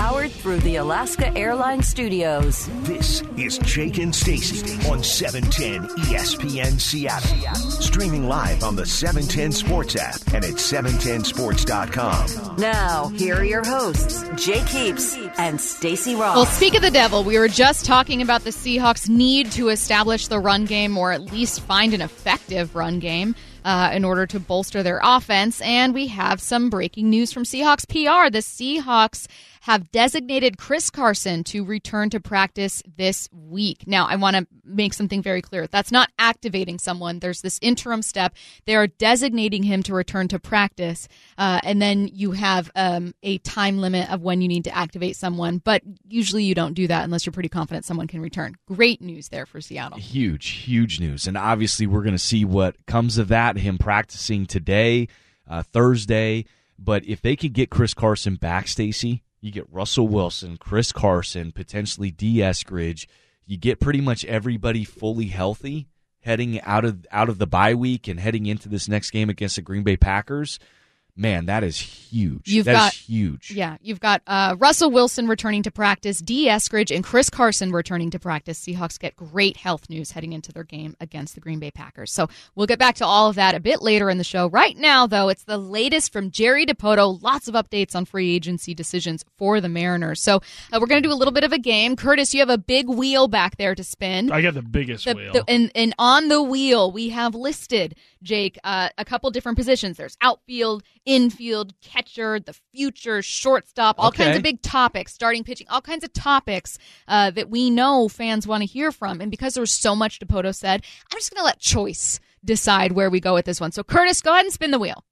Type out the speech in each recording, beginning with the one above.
powered through the Alaska Airlines Studios. This is Jake and Stacey on 710 ESPN Seattle. Streaming live on the 710 Sports app and at 710sports.com. Now, here are your hosts, Jake Heaps and Stacey Ross. Well, speak of the devil, we were just talking about the Seahawks' need to establish the run game, or at least find an effective run game in order to bolster their offense. And we have some breaking news from Seahawks PR. The Seahawks have designated Chris Carson to return to practice this week. Now, I want to make something very clear. That's not activating someone. There's this interim step. They are designating him to return to practice, and then you have a time limit of when you need to activate someone. But usually you don't do that unless you're pretty confident someone can return. Great news there for Seattle. Huge news. And obviously we're going to see what comes of that, him practicing today, Thursday. But if they could get Chris Carson back, Stacey, you get Russell Wilson, Chris Carson, potentially D. Eskridge. You get pretty much everybody fully healthy heading out of the bye week and heading into this next game against the Green Bay Packers. Man, that is huge. Is huge. Yeah, you've got Russell Wilson returning to practice, D. Eskridge, and Chris Carson returning to practice. Seahawks get great health news heading into their game against the Green Bay Packers. So we'll get back to all of that a bit later in the show. Right now, though, it's the latest from Jerry Dipoto. Lots of updates on free agency decisions for the Mariners. So we're going to do a little bit of a game. Curtis, you have a big wheel back there to spin. I got the biggest wheel. And on the wheel, we have listed, Jake, a couple different positions. There's outfield, infield, catcher, the future, shortstop, all kinds of big topics, starting pitching, all kinds of topics that we know fans want to hear from. And because there was so much Dipoto said, I'm just going to let choice decide where we go with this one. So, Curtis, go ahead and spin the wheel.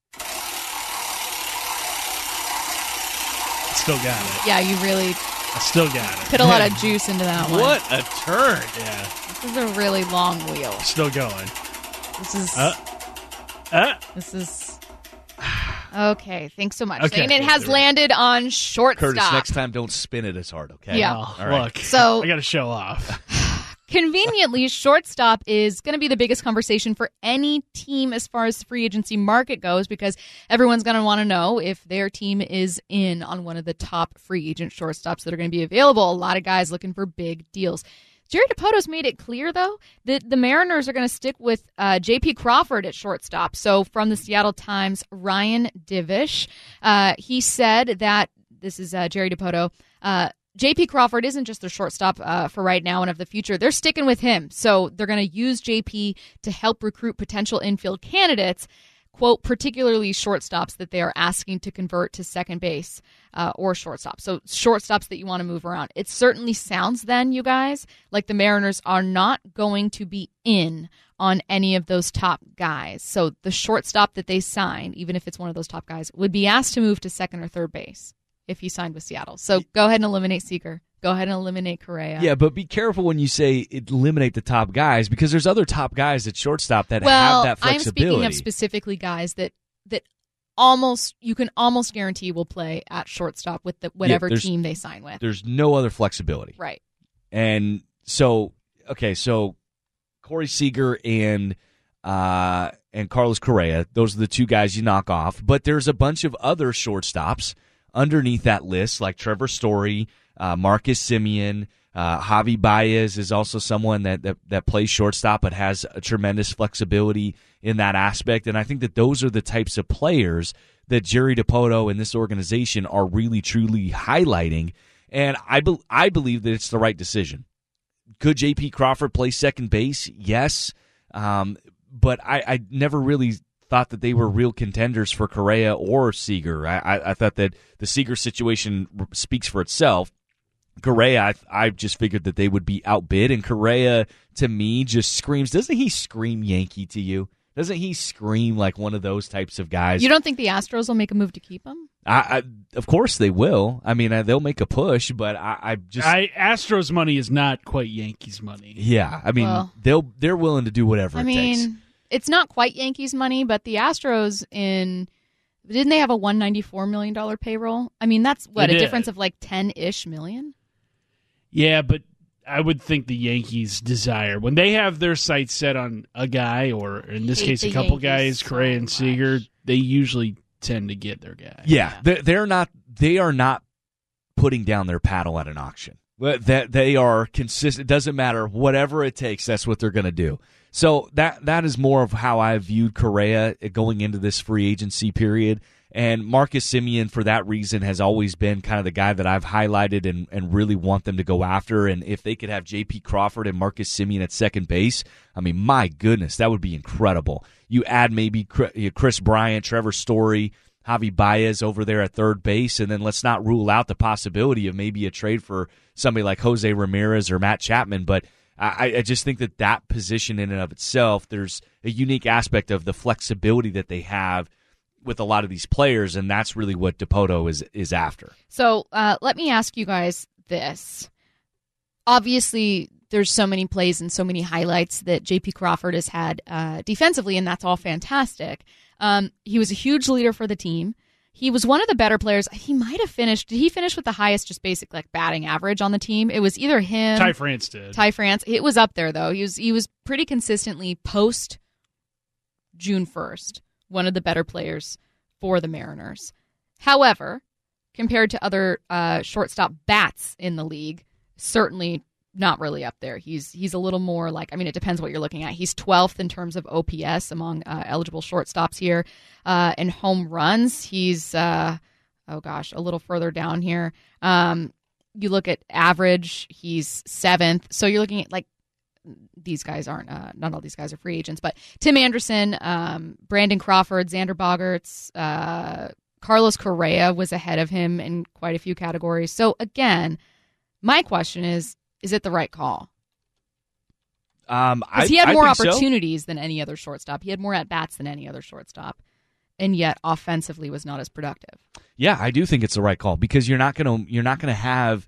Still got it. Yeah, you really I still got it. put a lot of juice into that one. What a turn. Yeah. This is a really long wheel. Still going. This is... This is... Okay, thanks so much. Okay. And it has landed on shortstop. Curtis, next time don't spin it as hard, okay? Yeah. Oh, All right. Look, So- I got to show off. Conveniently, shortstop is going to be the biggest conversation for any team as far as the free agency market goes, because everyone's going to want to know if their team is in on one of the top free agent shortstops that are going to be available. A lot of guys looking for big deals. Jerry Dipoto's made it clear, though, that the Mariners are going to stick with J.P. Crawford at shortstop. So from the Seattle Times, Ryan Divish, he said that, this is Jerry Dipoto, J.P. Crawford isn't just their shortstop for right now and of the future. They're sticking with him. So they're going to use J.P. to help recruit potential infield candidates, quote, particularly shortstops that they are asking to convert to second base or shortstop. So shortstops that you want to move around. It certainly sounds then, you guys, like the Mariners are not going to be in on any of those top guys. So the shortstop that they sign, even if it's one of those top guys, would be asked to move to second or third base if he signed with Seattle. So go ahead and eliminate Seager. Go ahead and eliminate Correa. Yeah, but be careful when you say eliminate the top guys, because there's other top guys at shortstop that have that flexibility. I'm speaking of specifically guys that almost you can almost guarantee will play at shortstop with whatever team they sign with. There's no other flexibility. Right. And so Corey Seager and Carlos Correa, those are the two guys you knock off. But there's a bunch of other shortstops underneath that list, like Trevor Story, Marcus Semien, Javi Baez is also someone that plays shortstop but has a tremendous flexibility in that aspect. And I think that those are the types of players that Jerry Dipoto and this organization are really, truly highlighting. And I believe that it's the right decision. Could J.P. Crawford play second base? Yes. But I never really thought that they were real contenders for Correa or Seager. I thought that the Seager situation speaks for itself. Correa, I just figured that they would be outbid, and Correa, to me, just screams. Doesn't he scream Yankee to you? Doesn't he scream like one of those types of guys? You don't think the Astros will make a move to keep him? Of course they will. I mean, they'll make a push, but Astros money is not quite Yankees money. Yeah, I mean, they're willing to do whatever it takes. It's not quite Yankees money, but the Astros didn't they have a $194 million payroll? I mean, that's a difference of like 10-ish million? Yeah, but I would think the Yankees desire, when they have their sights set on a guy, or in this case, a couple guys, Correa and Seager, they usually tend to get their guy. Yeah, they are not putting down their paddle at an auction. That they are consistent. It doesn't matter. Whatever it takes, that's what they're going to do. So that is more of how I viewed Correa going into this free agency period. And Marcus Semien, for that reason, has always been kind of the guy that I've highlighted and really want them to go after. And if they could have J.P. Crawford and Marcus Semien at second base, I mean, my goodness, that would be incredible. You add maybe Chris Bryant, Trevor Story, Javi Baez over there at third base, and then let's not rule out the possibility of maybe a trade for somebody like Jose Ramirez or Matt Chapman. But I just think that position in and of itself, there's a unique aspect of the flexibility that they have with a lot of these players, and that's really what Dipoto is after. So let me ask you guys this. Obviously, there's so many plays and so many highlights that J.P. Crawford has had defensively, and that's all fantastic. He was a huge leader for the team. He was one of the better players. He might have finished. Did he finish with the highest just basic like batting average on the team? It was either him. Ty France did. Ty France. It was up there, though. He was pretty consistently post June 1st. One of the better players for the Mariners. However, compared to other shortstop bats in the league, certainly not really up there. He's a little more like, I mean, it depends what you're looking at. He's 12th in terms of OPS among eligible shortstops here. In home runs, he's, a little further down here. You look at average, he's 7th. So you're looking at like, these guys aren't, not all these guys are free agents, but Tim Anderson, Brandon Crawford, Xander Bogaerts, Carlos Correa was ahead of him in quite a few categories. So again, my question is it the right call? Because he had more opportunities than any other shortstop. He had more at-bats than any other shortstop, and yet offensively was not as productive. Yeah, I do think it's the right call because you're not gonna have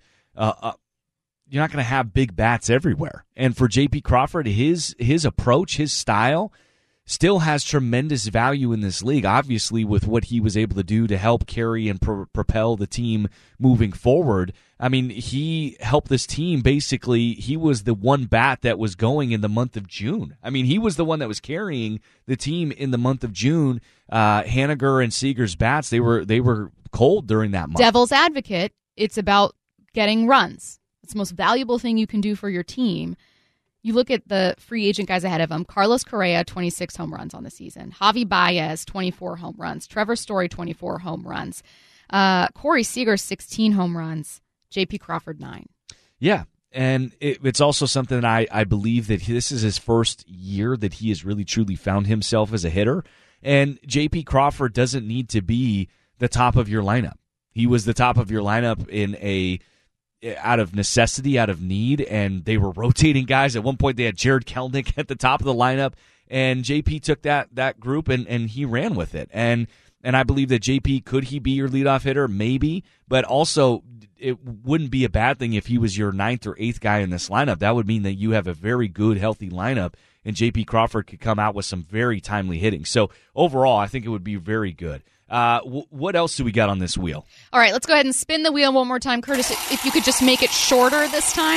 big bats everywhere. And for J.P. Crawford, his approach, his style, still has tremendous value in this league, obviously, with what he was able to do to help carry and propel the team moving forward. I mean, he helped this team. Basically, he was the one bat that was going in the month of June. I mean, he was the one that was carrying the team in the month of June. Haniger and Seager's bats, they were cold during that month. Devil's advocate, it's about getting runs. It's the most valuable thing you can do for your team. You look at the free agent guys ahead of him. Carlos Correa, 26 home runs on the season. Javi Baez, 24 home runs. Trevor Story, 24 home runs. Corey Seager, 16 home runs. J.P. Crawford, 9. Yeah, and it's also something that I believe that this is his first year that he has really truly found himself as a hitter. And J.P. Crawford doesn't need to be the top of your lineup. He was the top of your lineup out of necessity, out of need, and they were rotating guys. At one point, they had Jared Kelenic at the top of the lineup, and JP took that group and he ran with it. And I believe that JP, could he be your leadoff hitter? Maybe, but also it wouldn't be a bad thing if he was your 9th or 8th guy in this lineup. That would mean that you have a very good, healthy lineup, and JP Crawford could come out with some very timely hitting. So overall, I think it would be very good. What else do we got on this wheel? All right, let's go ahead and spin the wheel one more time. Curtis, if you could just make it shorter this time.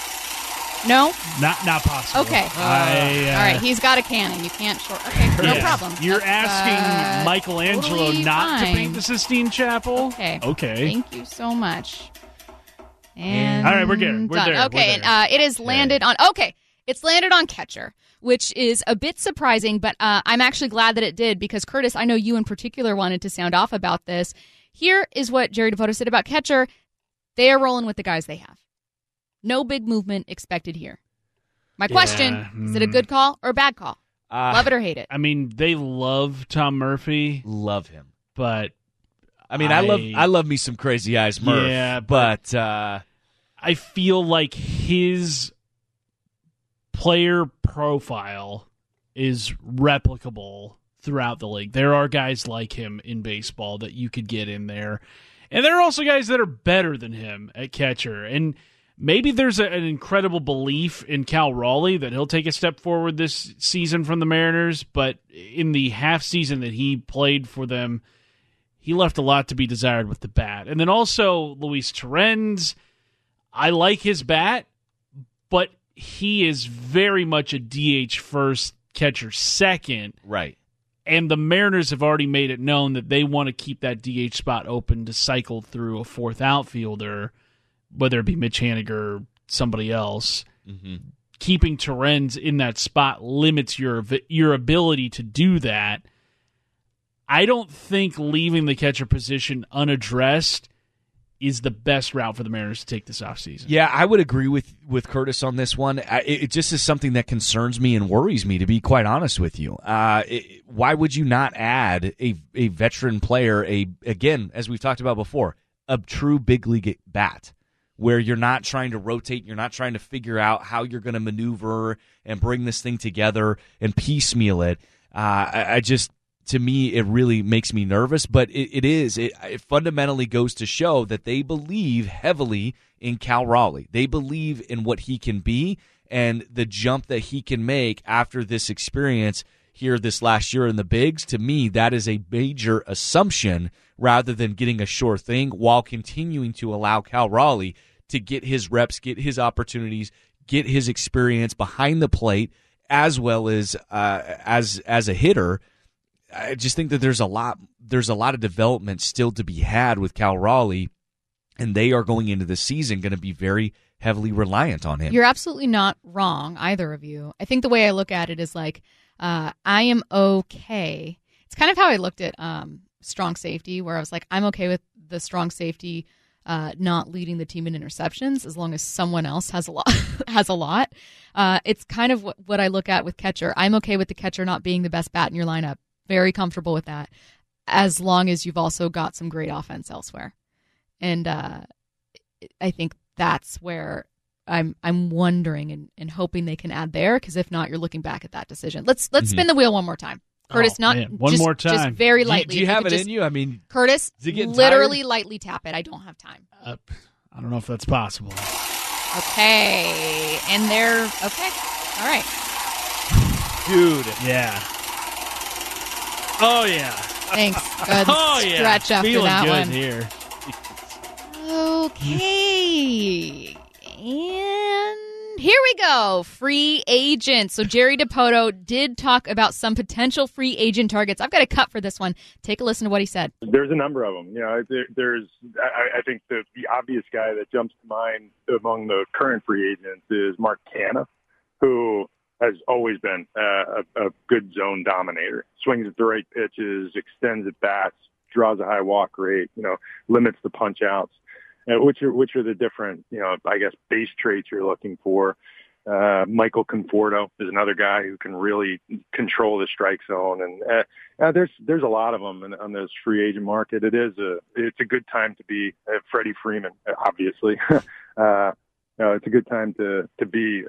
No? Not possible. Okay. All right, he's got a cannon. You can't short. Okay, no problem. You're asking Michelangelo totally not fine. to paint the Sistine Chapel? Okay. Thank you so much. And all right, we're good. We're done. there. Okay, We're there. and it has landed on. Okay, it's landed on catcher, which is a bit surprising, but I'm actually glad that it did because, Curtis, I know you in particular wanted to sound off about this. Here is what Jerry Dipoto said about catcher. They are rolling with the guys they have. No big movement expected here. My question, is it a good call or a bad call? Love it or hate it? I mean, they love Tom Murphy. Love him. But I mean, I love me some Crazy Eyes Murph. Yeah, but I feel like his player profile is replicable throughout the league. There are guys like him in baseball that you could get in there. And there are also guys that are better than him at catcher. And maybe there's an incredible belief in Cal Raleigh that he'll take a step forward this season from the Mariners, but in the half season that he played for them, he left a lot to be desired with the bat. And then also Luis Torrens, I like his bat, but he is very much a DH first, catcher second. Right. And the Mariners have already made it known that they want to keep that DH spot open to cycle through a fourth outfielder, whether it be Mitch Haniger or somebody else. Mm-hmm. Keeping Torrens in that spot limits your ability to do that. I don't think leaving the catcher position unaddressed is the best route for the Mariners to take this offseason. Yeah, I would agree with Curtis on this one. It just is something that concerns me and worries me, to be quite honest with you. Why would you not add a veteran player, again, as we've talked about before, a true big league bat, where you're not trying to rotate, you're not trying to figure out how you're going to maneuver and bring this thing together and piecemeal it. To me, it really makes me nervous, but it fundamentally goes to show that they believe heavily in Cal Raleigh. They believe in what he can be and the jump that he can make after this experience here this last year in the bigs. To me, that is a major assumption rather than getting a sure thing, while continuing to allow Cal Raleigh to get his reps, get his opportunities, get his experience behind the plate, as well as a hitter. I just think that there's a lot of development still to be had with Cal Raleigh, and they are going into the season going to be very heavily reliant on him. You're absolutely not wrong, either of you. I think the way I look at it is like, I am okay. It's kind of how I looked at strong safety, where I was like, I'm okay with the strong safety not leading the team in interceptions as long as someone else has a lot. It's kind of what I look at with catcher. I'm okay with the catcher not being the best bat in your lineup. Very comfortable with that, as long as you've also got some great offense elsewhere. And I think that's where I'm wondering and hoping they can add there, because if not, you're looking back at that decision. Let's spin the wheel one more time. Curtis, one more time. Just very lightly. Do you have it in you? I mean, Curtis, literally lightly tap it. I don't have time. I don't know if that's possible. Okay. And they're okay. All right. Dude. Yeah. Oh, yeah. Thanks. Good stretch after feeling that good one. Here. Okay. And here we go. Free agents. So Jerry Dipoto did talk about some potential free agent targets. I've got a cut for this one. Take a listen to what he said. There's a number of them. You know, I think the obvious guy that jumps to mind among the current free agents is Mark Canha, who has always been a good zone dominator. Swings at the right pitches, extends at bats, draws a high walk rate, limits the punch outs, which are the different, I guess, base traits you're looking for. Michael Conforto is another guy who can really control the strike zone. And there's a lot of them on this free agent market. It's a good time to be Freddie Freeman, obviously. It's a good time to be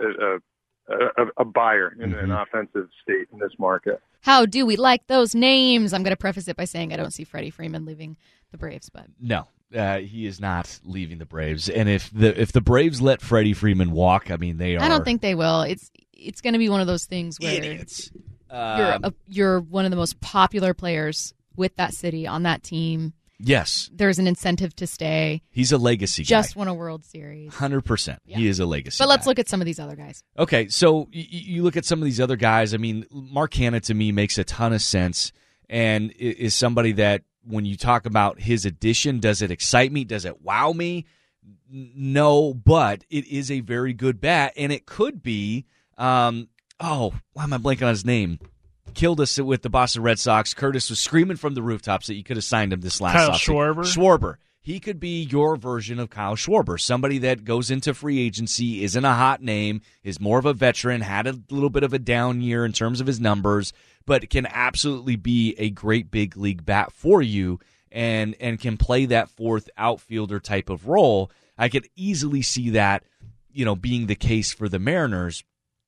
a buyer in an offensive state in this market. How do we like those names? I'm going to preface it by saying I don't see Freddie Freeman leaving the Braves, but no, he is not leaving the Braves. And if the Braves let Freddie Freeman walk, I mean, they are. I don't think they will. It's going to be one of those things where idiots. You're one of the most popular players with that city on that team. Yes. There's an incentive to stay. He's a legacy guy. Just won a World Series. 100%. Yeah. He is a legacy But let's guy. look at some of these other guys. Okay, so you look at some of these other guys. I mean, Mark Canha to me makes a ton of sense and is somebody that when you talk about his addition, does it excite me? Does it wow me? No, but it is a very good bat, and it could be why am I blanking on his name? Killed us with the Boston Red Sox. Curtis was screaming from the rooftops that you could have signed him this last Kyle offseason. Schwarber? Schwarber. He could be your version of Kyle Schwarber, somebody that goes into free agency, isn't a hot name, is more of a veteran, had a little bit of a down year in terms of his numbers, but can absolutely be a great big league bat for you and can play that fourth outfielder type of role. I could easily see that, being the case for the Mariners.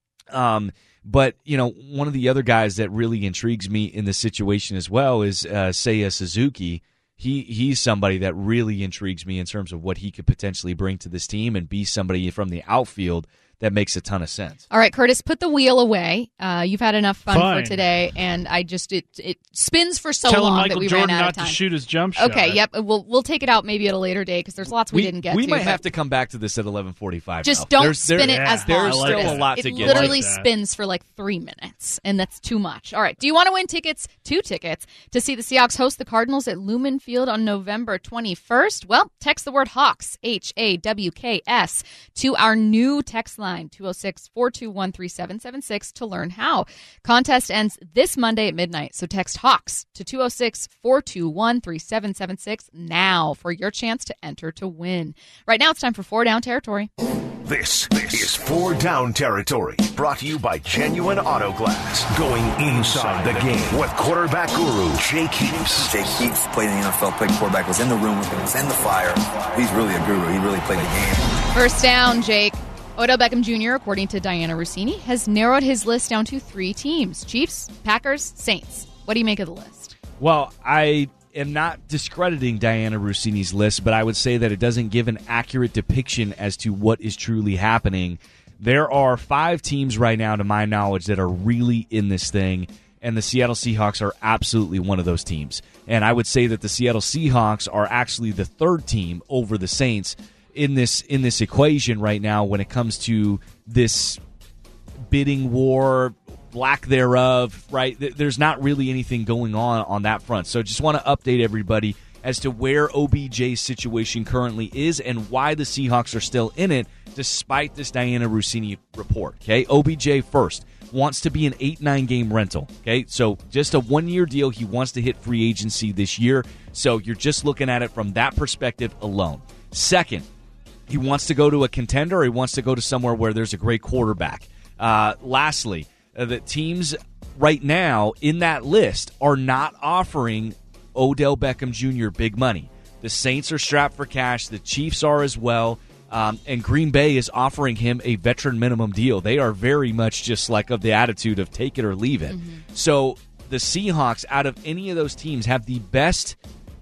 But, one of the other guys that really intrigues me in this situation as well is Seiya Suzuki. He's somebody that really intrigues me in terms of what he could potentially bring to this team and be somebody from the outfield that makes a ton of sense. All right, Curtis, put the wheel away. You've had enough fun Fine. for today, and it spins for so Telling long Michael that we Jordan ran out not of time. to shoot his jump shot. Okay, yep. We'll take it out maybe at a later date because there's lots we didn't get to. We might but have to come back to this at 11:45. Just though. don't spin it as long. There's still Curtis. a lot to It get literally to. spins for like 3 minutes, and that's too much. All right. Do you want to win tickets? 2 tickets to see the Seahawks host the Cardinals at Lumen Field on November 21st? Well, text the word Hawks, HAWKS, to our new text line, 206-421-3776 to learn how. Contest ends this Monday at midnight, so text Hawks to 206-421-3776 now for your chance to enter to win. Right now, it's time for 4 Down Territory. This is 4 Down Territory, brought to you by Genuine Auto Glass. Going inside the game with quarterback guru Jake Heaps. Jake Heaps played in the NFL, played quarterback, was in the room with him, was in the fire. He's really a guru. He really played the game. First down, Jake. Odell Beckham Jr., according to Diana Rossini, has narrowed his list down to 3 teams: Chiefs, Packers, Saints. What do you make of the list? Well, I am not discrediting Diana Rossini's list, but I would say that it doesn't give an accurate depiction as to what is truly happening. There are 5 teams right now, to my knowledge, that are really in this thing, and the Seattle Seahawks are absolutely one of those teams. And I would say that the Seattle Seahawks are actually the 3rd team over the Saints in this equation right now when it comes to this bidding war, lack thereof, right? There's not really anything going on that front. So just want to update everybody as to where OBJ's situation currently is and why the Seahawks are still in it despite this Diana Rossini report. Okay, OBJ first wants to be an 8-9 game rental. Okay, so just a 1-year deal. He wants to hit free agency this year. So you're just looking at it from that perspective alone. Second, he wants to go to a contender, or he wants to go to somewhere where there's a great quarterback. Lastly, the teams right now in that list are not offering Odell Beckham Jr. big money. The Saints are strapped for cash. The Chiefs are as well. And Green Bay is offering him a veteran minimum deal. They are very much just like of the attitude of take it or leave it. Mm-hmm. So the Seahawks, out of any of those teams, have the best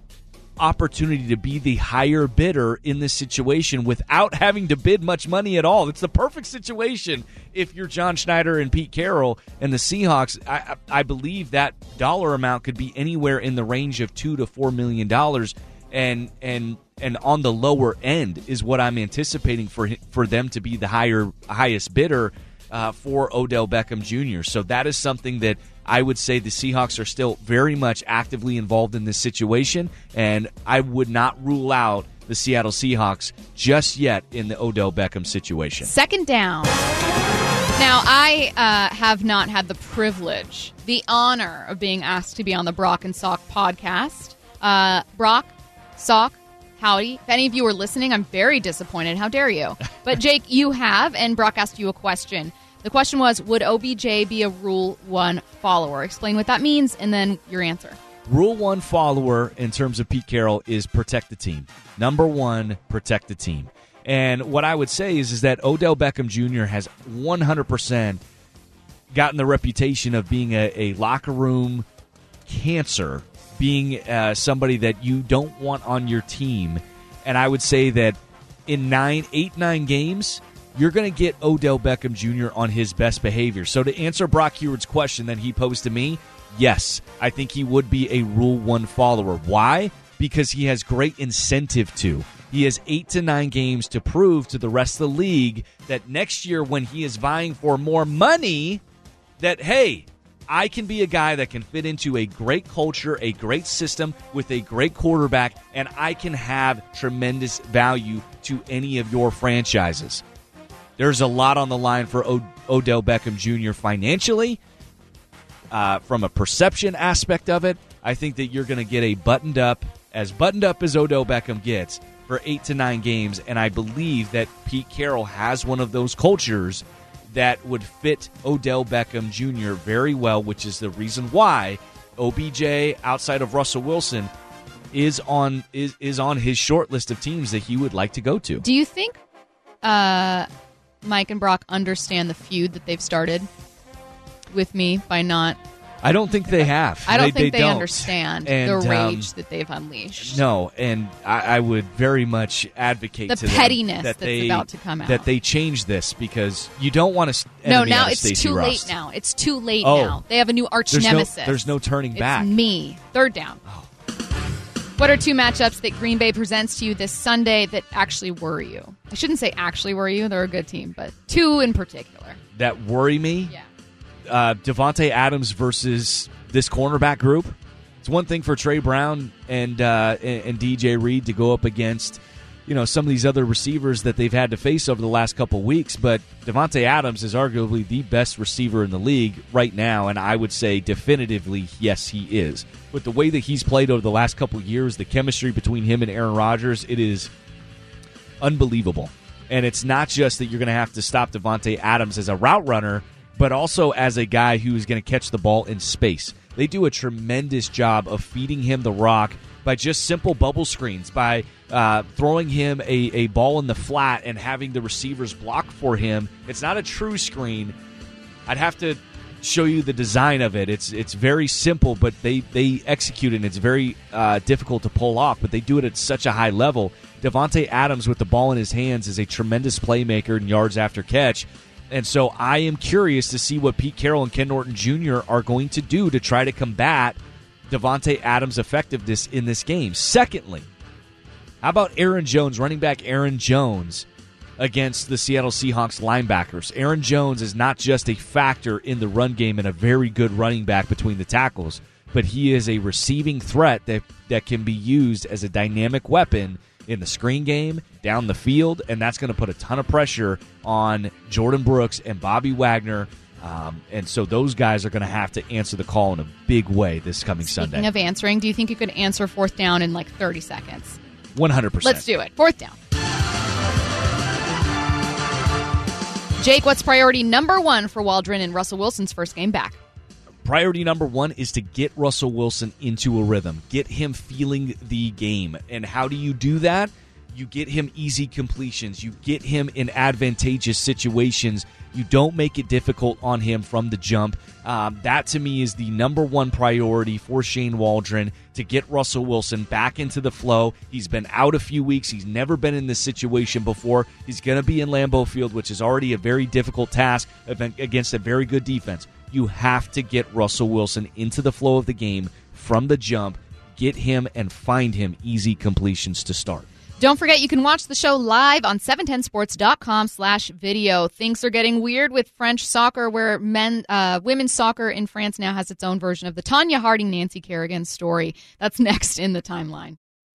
opportunity to be the higher bidder in this situation without having to bid much money at all. It's the perfect situation if you're John Schneider and Pete Carroll and the Seahawks. I believe that dollar amount could be anywhere in the range of $2 to $4 million, and on the lower end is what I'm anticipating for them to be the highest bidder for Odell Beckham Jr. So that is something that I would say the Seahawks are still very much actively involved in this situation, and I would not rule out the Seattle Seahawks just yet in the Odell Beckham situation. Second down. Now, I have not had the privilege, the honor of being asked to be on the Brock and Salk podcast. Brock, Salk, howdy. If any of you are listening, I'm very disappointed. How dare you? But Jake, you have, and Brock asked you a question. The question was, would OBJ be a Rule 1 follower? Explain what that means, and then your answer. Rule 1 follower, in terms of Pete Carroll, is protect the team. Number 1, protect the team. And what I would say is that Odell Beckham Jr. has 100% gotten the reputation of being a locker room cancer, being somebody that you don't want on your team. And I would say that in 8-9 games, you're going to get Odell Beckham Jr. on his best behavior. So to answer Brock Heward's question that he posed to me, yes, I think he would be a Rule 1 follower. Why? Because he has great incentive to. He has 8 to 9 games to prove to the rest of the league that next year when he is vying for more money, that, hey, I can be a guy that can fit into a great culture, a great system with a great quarterback, and I can have tremendous value to any of your franchises. There's a lot on the line for Odell Beckham Jr. financially. From a perception aspect of it, I think that you're going to get a buttoned up as Odell Beckham gets for 8 to 9 games, and I believe that Pete Carroll has one of those cultures that would fit Odell Beckham Jr. very well, which is the reason why OBJ, outside of Russell Wilson, is on his short list of teams that he would like to go to. Do you think Mike and Brock understand the feud that they've started with me by not I don't think they have. I don't think they don't. understand And, the rage that they've unleashed. No, and I would very much advocate The to them pettiness that that's about to come out. that they change this, because you don't want to. No, now it's Stacey too Rust. late now. It's too late Oh. now. They have a new arch There's nemesis. there's no turning back. It's me. Third down. What are two matchups that Green Bay presents to you this Sunday that actually worry you? I shouldn't say actually worry you. They're a good team, but two in particular. That worry me. Yeah. Devontae Adams versus this cornerback group. It's one thing for Trey Brown and DJ Reed to go up against, some of these other receivers that they've had to face over the last couple of weeks, but Devontae Adams is arguably the best receiver in the league right now, and I would say definitively, yes, he is. With the way that he's played over the last couple of years, the chemistry between him and Aaron Rodgers, it is unbelievable. And it's not just that you're going to have to stop Devontae Adams as a route runner, but also as a guy who's going to catch the ball in space. They do a tremendous job of feeding him the rock by just simple bubble screens, by throwing him a ball in the flat and having the receivers block for him. It's not a true screen. I'd have to show you the design of it. It's very simple, but they execute it, and it's very difficult to pull off, but they do it at such a high level. Devontae Adams with the ball in his hands is a tremendous playmaker in yards after catch. And so I am curious to see what Pete Carroll and Ken Norton Jr. are going to do to try to combat Devontae Adams' effectiveness in this game. Secondly, how about Aaron Jones, running back Aaron Jones, against the Seattle Seahawks linebackers? Aaron Jones is not just a factor in the run game and a very good running back between the tackles, but he is a receiving threat that can be used as a dynamic weapon in the screen game, down the field, and that's going to put a ton of pressure on Jordan Brooks and Bobby Wagner. And so those guys are going to have to answer the call in a big way this coming Sunday. Speaking of answering, do you think you could answer fourth down in like 30 seconds? 100%. Let's do it. Fourth down. Jake, what's priority number one for Waldron and Russell Wilson's first game back? Priority number one is to get Russell Wilson into a rhythm, get him feeling the game. And how do you do that? You get him easy completions. You get him in advantageous situations. You don't make it difficult on him from the jump. That, to me, is the number one priority for Shane Waldron, to get Russell Wilson back into the flow. He's been out a few weeks. He's never been in this situation before. He's going to be in Lambeau Field, which is already a very difficult task against a very good defense. You have to get Russell Wilson into the flow of the game from the jump, get him and find him easy completions to start. Don't forget, you can watch the show live on 710sports.com/video. Things are getting weird with French soccer, where women's soccer in France now has its own version of the Tonya Harding, Nancy Kerrigan story. That's next in the timeline.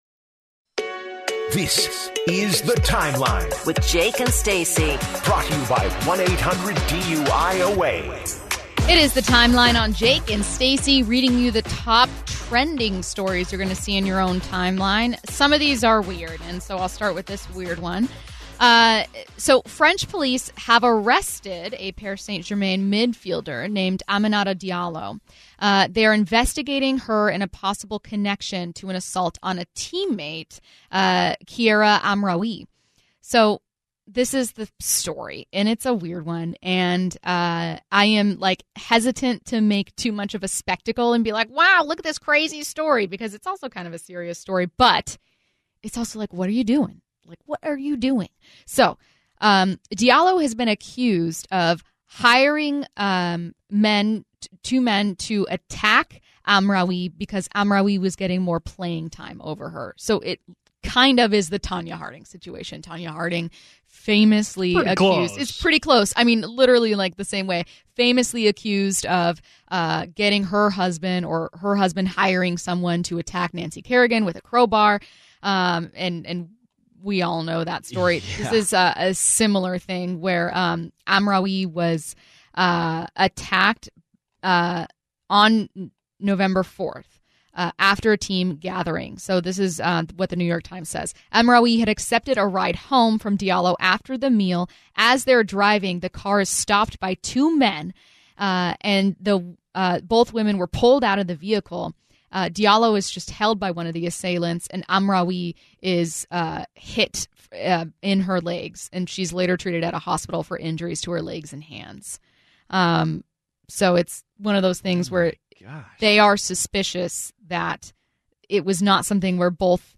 This is The Timeline, with Jake and Stacey. brought to you by 1-800-DUI-OA. It is the timeline on Jake and Stacey, reading you the top trending stories you're going to see in your own timeline. Some of these are weird, and so I'll start with this weird one. So French police have arrested a Paris Saint-Germain midfielder named Aminata Diallo. They are investigating her in a possible connection to an assault on a teammate, Kiera Amraoui. So this is the story, and it's a weird one, and I am hesitant to make too much of a spectacle and be like, wow, look at this crazy story, because it's also kind of a serious story, but it's also like, what are you doing? What are you doing? So Diallo has been accused of hiring two men to attack Amraoui because Amraoui was getting more playing time over her. So it kind of is the Tonya Harding situation. Tonya Harding famously accused. Close. It's pretty close. I mean, literally the same way. Famously accused of getting her husband hiring someone to attack Nancy Kerrigan with a crowbar. And we all know that story. Yeah. This is a similar thing where Amraoui was attacked on November 4th. After a team gathering. So this is what the New York Times says. Amraoui had accepted a ride home from Diallo after the meal. As they're driving, the car is stopped by two men, and both women were pulled out of the vehicle. Diallo is just held by one of the assailants, and Amraoui is hit in her legs, and she's later treated at a hospital for injuries to her legs and hands. So it's one of those things where Gosh. they are suspicious that it was not something where both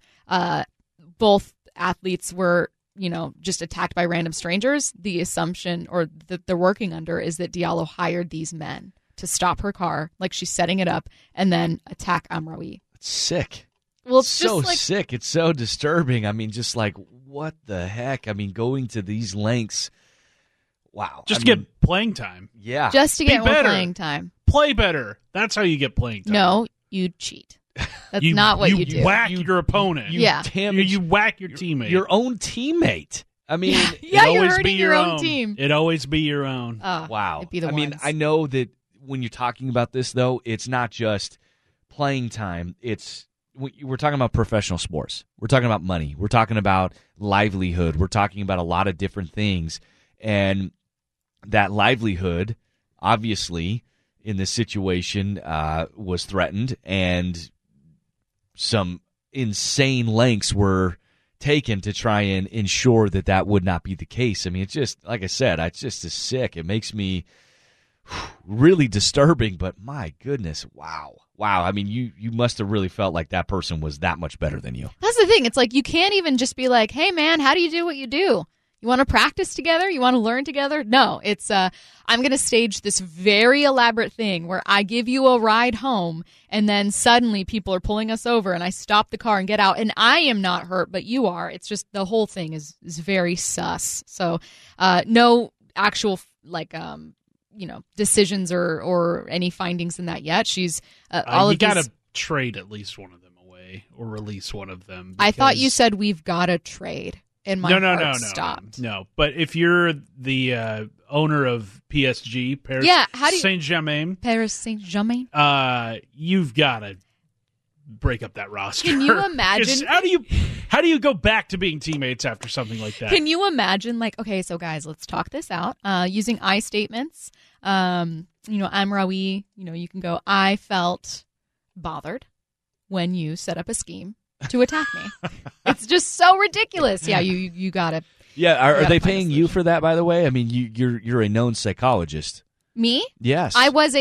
athletes were, just attacked by random strangers. The assumption or that they're working under is that Diallo hired these men to stop her car, like she's setting it up, and then attack Amraoui. It's sick. Well, it's so just like, sick. It's so disturbing. I mean, just like, what the heck? I mean, going to these lengths. Wow. Just to get playing time. Yeah. just to get more better. playing time. Play better. That's how you get playing time. No, you cheat. That's not what you do. Whack your opponent. Yeah. You whack your teammate. Your own teammate. I mean, Yeah, It'd you're always hurting be your own team. It'd always be your own. wow. It'd be the I mean, ones. I know that when you're talking about this, though, it's not just playing time. We're talking about professional sports. We're talking about money. We're talking about livelihood. We're talking about a lot of different things. And that livelihood, obviously, in this situation, was threatened, and some insane lengths were taken to try and ensure that that would not be the case. I mean, it's just, like I said, it's just as sick. It makes me really disturbing, but my goodness, wow. I mean, you must have really felt like that person was that much better than you. That's the thing. It's like you can't even just be like, hey, man, how do you do what you do? You want to practice together? You want to learn together? No, it's I'm going to stage this very elaborate thing where I give you a ride home, and then suddenly people are pulling us over, and I stop the car and get out, and I am not hurt, but you are. It's just the whole thing is very sus. So no actual decisions or any findings in that yet. She's all you of got these. to trade at least one of them away or release one of them. I thought you because- said we've got to trade. And my heart stopped. No. But if you're the owner of PSG, Paris Saint-Germain, Paris Saint-Germain, you've got to break up that roster. Can you imagine? How do you go back to being teammates after something like that? Can you imagine? Like, okay, so guys, let's talk this out using I statements. Amraoui, you can go, I felt bothered when you set up a scheme to attack me. It's just so ridiculous. Yeah, you got to. Yeah, are they paying you for that? By the way, I mean you're a known psychologist. Me? Yes, I was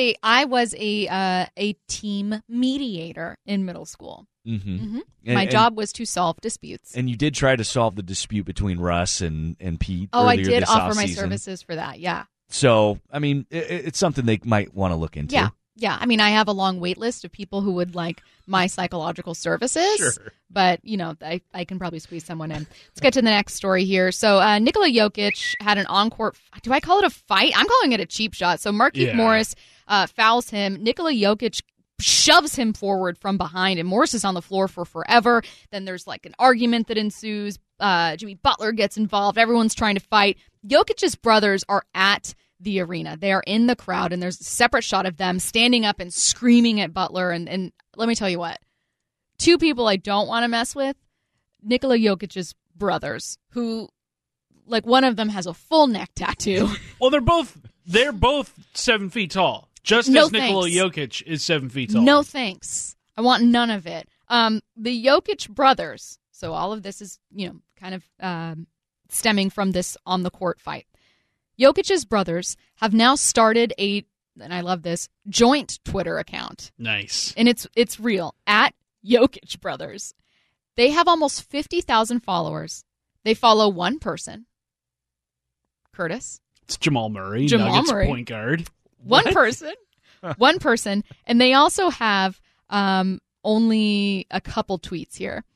a team mediator in middle school. Mm-hmm. My job was to solve disputes. And you did try to solve the dispute between Russ and Pete. Oh, I earlier did this offer my offseason. services for that. Yeah. So, I mean, it's something they might want to look into. Yeah. Yeah, I mean, I have a long wait list of people who would like my psychological services, Sure. But, I can probably squeeze someone in. Let's get to the next story here. So, Nikola Jokic had an on-court, do I call it a fight? I'm calling it a cheap shot. So, Markieff Morris fouls him. Nikola Jokic shoves him forward from behind, and Morris is on the floor for forever. Then there's like an argument that ensues. Jimmy Butler gets involved. Everyone's trying to fight. Jokic's brothers are at the arena. They are in the crowd, and there's a separate shot of them standing up and screaming at Butler. And let me tell you what, two people I don't want to mess with, Nikola Jokic's brothers, who, like, one of them has a full neck tattoo. Well, they're both 7 feet tall. Just No as Nikola thanks. Jokic is 7 feet tall. No thanks. I want none of it. The Jokic brothers, so all of this is, kind of stemming from this on the court fight. Jokic's brothers have now started and I love this, joint Twitter account. Nice. And it's real, at Jokic Brothers. They have almost 50,000 followers. They follow one person, Curtis. It's Jamal Murray, Jamal Nuggets Murray. point guard. One person, and they also have only a couple tweets here.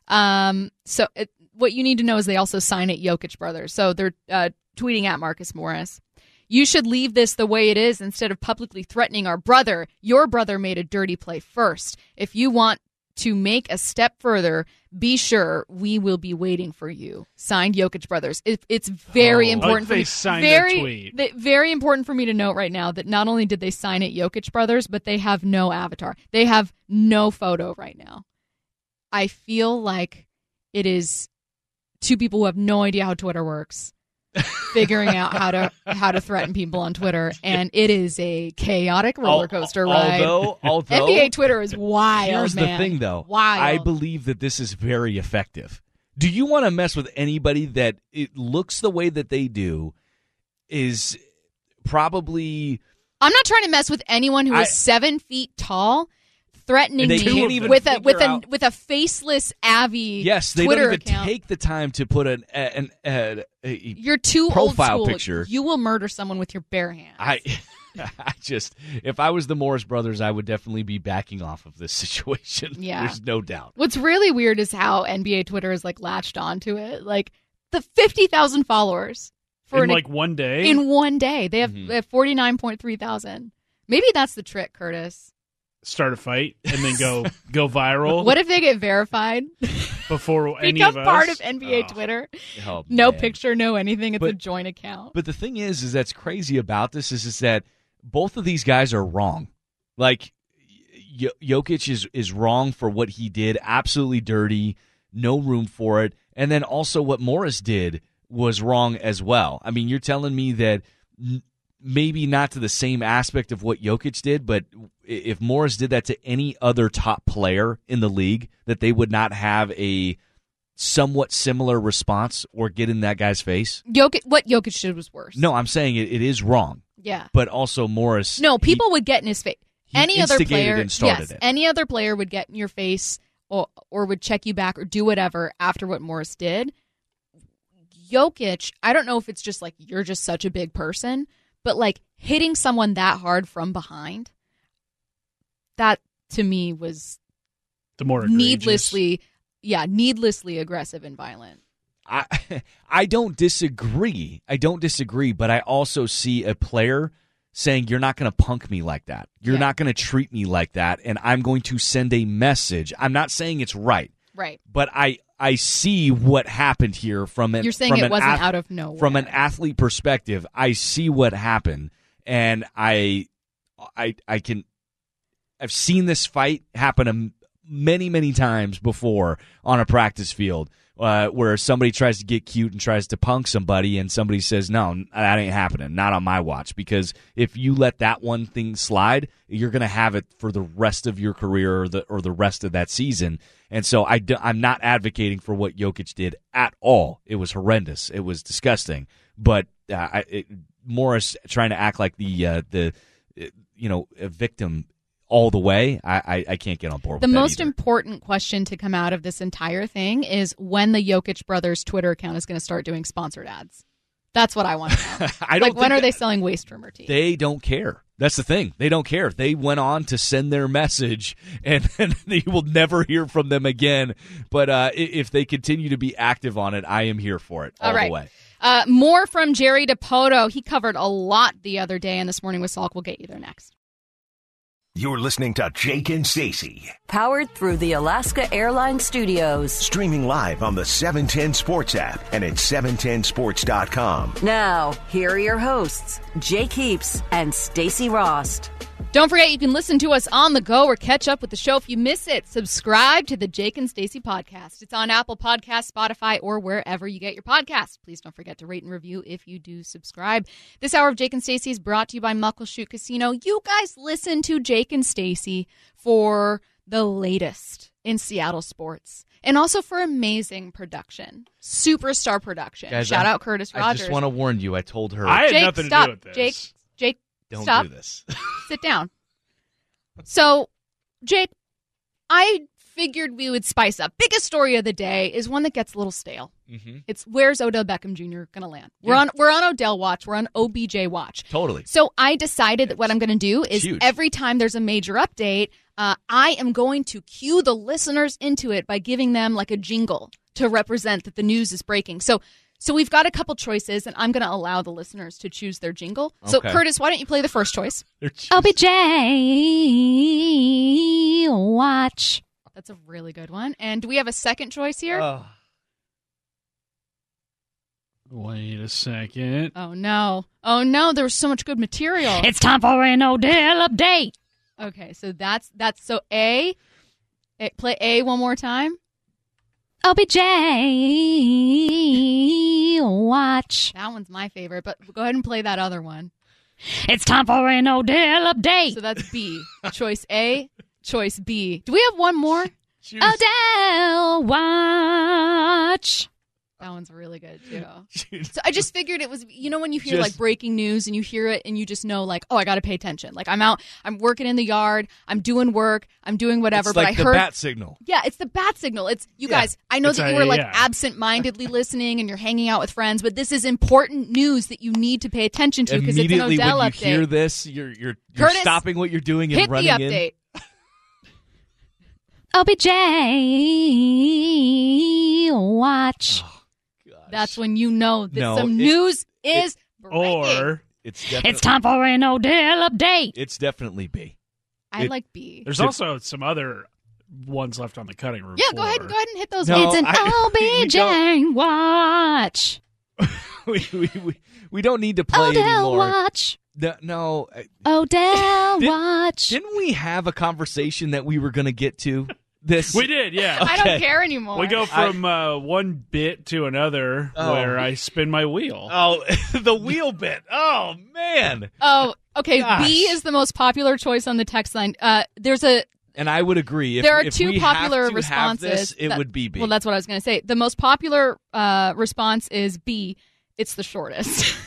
What you need to know is they also sign at Jokic Brothers. So they're tweeting at Marcus Morris. You should leave this the way it is instead of publicly threatening our brother. Your brother made a dirty play first. If you want to make a step further, be sure we will be waiting for you. Signed, Jokic Brothers. It's very important for they me. signed their tweet. Very important for me to note right now that not only did they sign it Jokic Brothers, but they have no avatar. They have no photo right now. I feel like it is two people who have no idea how Twitter works figuring out how to threaten people on Twitter, and it is a chaotic roller coaster ride. Although NBA Twitter is wild. Here's man. the thing, though. Wild. I believe that this is very effective. Do you want to mess with anybody that it looks the way that they do? Is probably I'm not trying to mess with anyone who is 7 feet tall, threatening And they can't me even with figure out- a faceless Avi Yes, they Twitter don't even account. take the time to put a You're too profile old school. picture. You will murder someone with your bare hands. I just, if I was the Morris brothers, I would definitely be backing off of this situation. Yeah. There's no doubt. What's really weird is how NBA Twitter is like latched onto it. Like the 50,000 followers for In like one day? in one day. They have, Mhm. they have 49.3 thousand. Maybe that's the trick, Curtis. Start a fight and then go viral What if they get verified? before any Become of us? part of NBA Oh. Twitter. Oh, No man. picture, no anything. It's a But- joint account. But the thing is that's crazy about this is that both of these guys are wrong. Like, Jokic is wrong for what he did, absolutely dirty, no room for it. And then also what Morris did was wrong as well. I mean, you're telling me that maybe not to the same aspect of what Jokic did, but if Morris did that to any other top player in the league, that they would not have a somewhat similar response or get in that guy's face? What Jokic did was worse. No, I'm saying it is wrong. Yeah. But also Morris. No, people would get in his face. he Any other instigated player, and started yes, it. any other player would get in your face or would check you back or do whatever after what Morris did. Jokic, I don't know if it's just like you're just such a big person, but like hitting someone that hard from behind, that to me was The more egregious. needlessly aggressive and violent. I don't disagree. But I also see a player saying, you're not going to punk me like that. You're Yeah. not going to treat me like that, and I'm going to send a message. I'm not saying it's right, Right. but I see what happened here from an You're saying from it an wasn't ath- out of nowhere. From an athlete perspective, I see what happened, and I've seen this fight happen many times before on a practice field, where somebody tries to get cute and tries to punk somebody, and somebody says, "No, that ain't happening. Not on my watch." Because if you let that one thing slide, you're going to have it for the rest of your career or the rest of that season. And so I'm not advocating for what Jokic did at all. It was horrendous. It was disgusting. But Morris trying to act like a victim all the way, I can't get on board The with that most either. important question to come out of this entire thing is when the Jokic brothers Twitter account is going to start doing sponsored ads. That's what I want to know. I don't when think are they selling waist trimmer tea? They don't care. That's the thing. They don't care. They went on to send their message, and then you will never hear from them again. But if they continue to be active on it, I am here for it all right. the way. More from Jerry DePoto. He covered a lot the other day, and This Morning with Salk. We'll get you there next. You're listening to Jake and Stacey. Powered through the Alaska Airlines Studios. Streaming live on the 710 Sports app and at 710sports.com. Now, here are your hosts, Jake Heaps and Stacey Rost. Don't forget, you can listen to us on the go or catch up with the show if you miss it. Subscribe to the Jake and Stacey podcast. It's on Apple Podcasts, Spotify, or wherever you get your podcasts. Please don't forget to rate and review if you do subscribe. This hour of Jake and Stacey is brought to you by Muckleshoot Casino. You guys listen to Jake and Stacey for the latest in Seattle sports and also for amazing production, superstar production. Guys, Shout out Curtis I Rogers. just want to warn you. I told her, I had Jake, nothing stop. to do with this. Jake, don't stop. do this. Sit down. So, Jake, I figured we would spice up. Biggest story of the day is one that gets a little stale. Mm-hmm. It's where's Odell Beckham Jr. going to land? We're on Odell watch. We're on OBJ watch. Totally. So I decided that what I'm going to do is Huge. every time there's a major update, I am going to cue the listeners into it by giving them like a jingle to represent that the news is breaking. So we've got a couple choices, and I'm going to allow the listeners to choose their jingle. So, Okay. Curtis, why don't you play the first choice? They're just- OBJ watch. That's a really good one. And do we have a second choice here? Oh. Wait a second. Oh no. There was so much good material. It's time for an Odell update. Okay, so that's so play A one more time. OBJ watch. That one's my favorite, but go ahead and play that other one. It's time for an Odell update. So that's B. Choice A, choice B. Do we have one more? Choose. Odell watch. That one's really good, too. So I just figured it was, when you hear like breaking news and you hear it and you just know like, oh, I got to pay attention. Like I'm out, I'm working in the yard, I'm doing work, I'm doing whatever. It's but like I heard the bat signal. Yeah, it's the bat signal. It's you guys. I know that you were like absent-mindedly listening and you're hanging out with friends, but this is important news that you need to pay attention to because it's an Odell Immediately when you update. hear this, you're Curtis, stopping what you're doing and hit running the update. OBJ, watch. Oh, gosh. That's when you know that No, some news is breaking. Or It's time for an Odell update. It's definitely B. I like B. there's also some other ones left on the cutting room Yeah, floor. go ahead and hit those. No, ones. It's an OBJ watch. we don't need to play Odell anymore. watch. No. Odell watch. Didn't we have a conversation that we were going to get to? This We did, yeah. I don't care anymore. We go from one bit to another where I spin my wheel. Oh, the wheel bit. Oh, man. Oh, okay. Gosh. B is the most popular choice on the text line. And I would agree. There are if two we popular have to responses. Have this, it would be B. Well, that's what I was going to say. The most popular response is B. It's the shortest.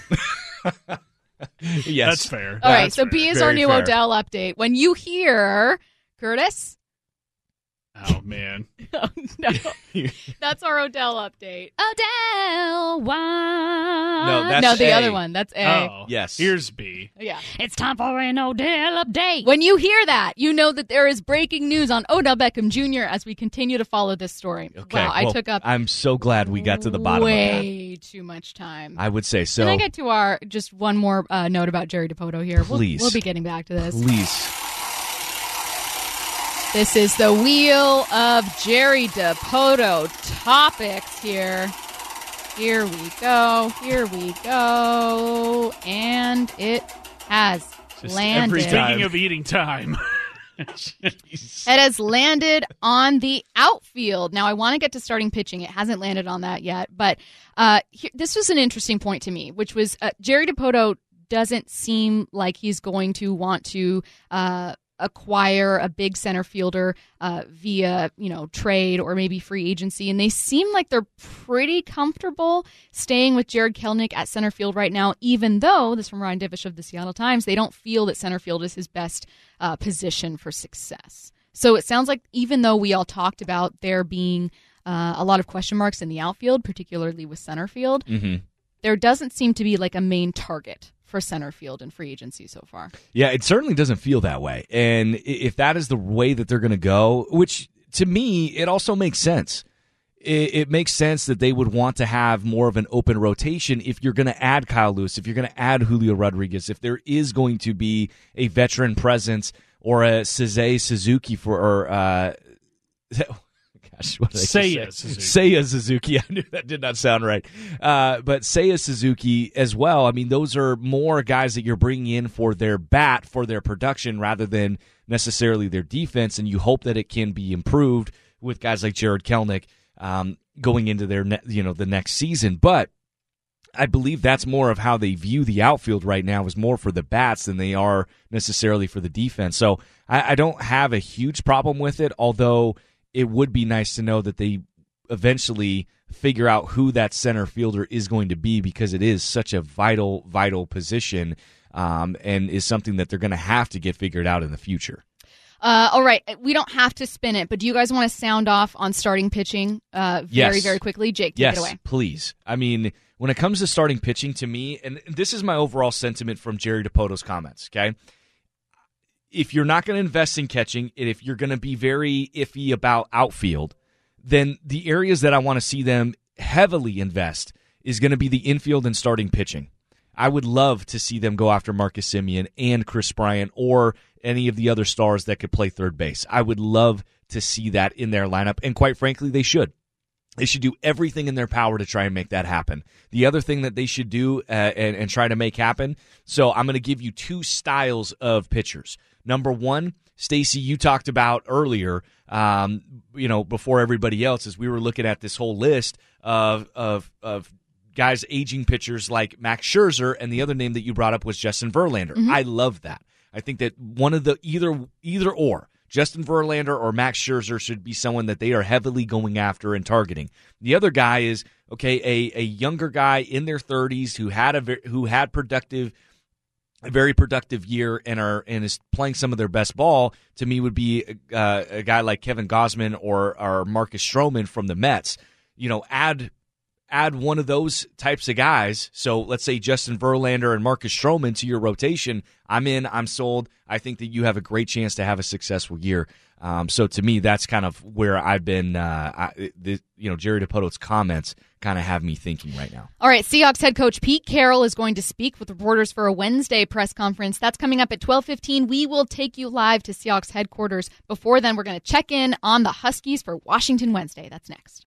Yes. That's fair. All right, That's so fair. B is Very our new fair. Odell update. When you hear Curtis, Oh, man. oh, no, that's our Odell update. Odell watch. No, that's no, the A. other one. That's A. Oh. Yes. Here's B. Yeah. It's time for an Odell update. When you hear that, you know that there is breaking news on Odell Beckham Jr. as we continue to follow this story. Okay. Wow, I well, took up I'm so glad we got to the bottom of way too much time. that. I would say so. Can I get to our just one more note about Jerry DiPoto here? Please. We'll be getting back to this. Please. This is the Wheel of Jerry DiPoto topics here. Here we go. Here we go. And it has Just landed. every Speaking of eating time. It has landed on the outfield. Now, I want to get to starting pitching. It hasn't landed on that yet. But this was an interesting point to me, which was Jerry DiPoto doesn't seem like he's going to want to acquire a big center fielder via, trade or maybe free agency. And they seem like they're pretty comfortable staying with Jared Kelenic at center field right now, even though, this is from Ryan Divish of the Seattle Times, they don't feel that center field is his best position for success. So it sounds like even though we all talked about there being a lot of question marks in the outfield, particularly with center field, there doesn't seem to be like a main target for center field and free agency so far. Yeah, it certainly doesn't feel that way. And if that is the way that they're going to go, which to me, it also makes sense. It makes sense that they would want to have more of an open rotation if you're going to add Kyle Lewis, if you're going to add Julio Rodriguez, if there is going to be a veteran presence or a Seiya Suzuki what did I say? Seiya Suzuki. I knew that did not sound right. But Seiya Suzuki as well. I mean, those are more guys that you're bringing in for their bat, for their production, rather than necessarily their defense. And you hope that it can be improved with guys like Jared Kelenic going into their the next season. But I believe that's more of how they view the outfield right now, is more for the bats than they are necessarily for the defense. So I don't have a huge problem with it, although it would be nice to know that they eventually figure out who that center fielder is going to be, because it is such a vital position and is something that they're going to have to get figured out in the future. All right. We don't have to spin it, but do you guys want to sound off on starting pitching Yes. very quickly? Jake, take it away. Yes, please. I mean, when it comes to starting pitching, to me, and this is my overall sentiment from Jerry DiPoto's comments, okay? If you're not going to invest in catching, and if you're going to be very iffy about outfield, then the areas that I want to see them heavily invest is going to be the infield and starting pitching. I would love to see them go after Marcus Semien and Chris Bryant or any of the other stars that could play third base. I would love to see that in their lineup, and quite frankly, they should. They should do everything in their power to try and make that happen. The other thing that they should do and try to make happen, so I'm going to give you two styles of pitchers. Number one, Stacey, you talked about earlier, before everybody else, as we were looking at this whole list of guys, aging pitchers like Max Scherzer, and the other name that you brought up was Justin Verlander. I love that. I think that one of the either or, Justin Verlander or Max Scherzer should be someone that they are heavily going after and targeting. The other guy is, okay, a younger guy in their 30s who had a very productive year and is playing some of their best ball, to me would be a guy like Kevin Gausman or Marcus Stroman from the Mets. Add one of those types of guys. So let's say Justin Verlander and Marcus Stroman to your rotation. I'm in. I'm sold. I think that you have a great chance to have a successful year. So to me, that's kind of where I've been. Jerry DiPoto's comments kind of have me thinking right now. All right, Seahawks head coach Pete Carroll is going to speak with reporters for a Wednesday press conference. That's coming up at 12:15. We will take you live to Seahawks headquarters. Before then, we're going to check in on the Huskies for Washington Wednesday. That's next.